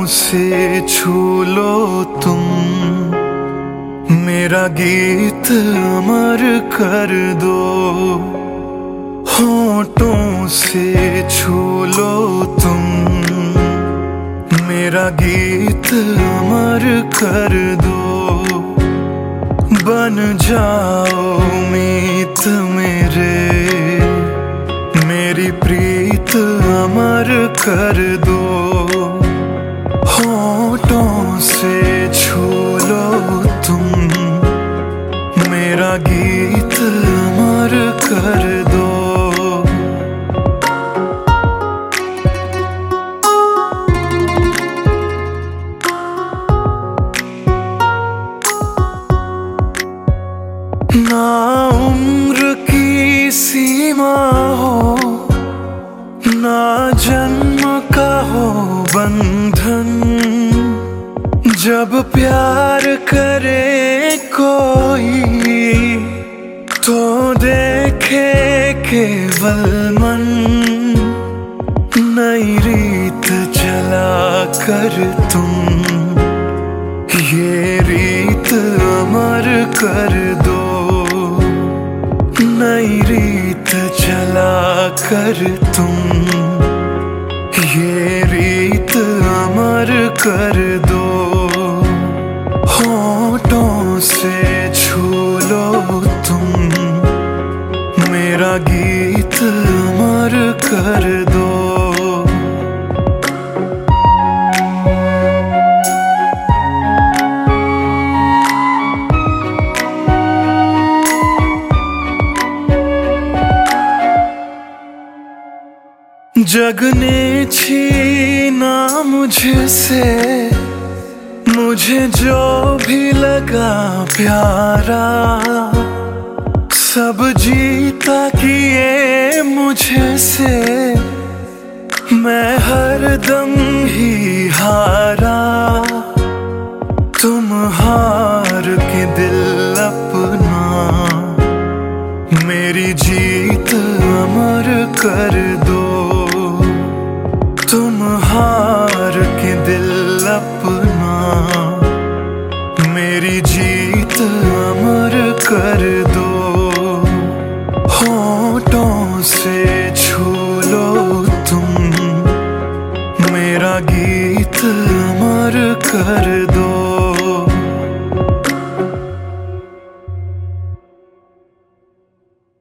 होठों से छू लो तुम, मेरा गीत अमर कर दो। होठों से छू लो तुम, मेरा गीत अमर कर दो। बन जाओ मीत मेरे, मेरी प्रीत अमर कर दो। होठों से छू लो तुम, मेरा गीत अमर कर दो। ना उम्र की सीमा हो, ना जन्म का हो बंधन। जब प्यार करे कोई तो देखे केवल मन। नई रीत चला कर तुम, ये रीत अमर कर दो। नई रीत चला कर तुम, ये रीत अमर कर दो। होठों से छू लो तुम, मेरा गीत अमर कर दो। जग ने छीना मुझसे, मुझे जो भी लगा प्यारा। सब जीता किए मुझे से, मैं हरदम ही हारा। तुम हार के दिल अपना, मेरी जीत अमर कर दो। तुम हार के दिल अपना, मेरी जीत अमर कर दो। होठों से छू लो तुम, मेरा गीत अमर कर दो।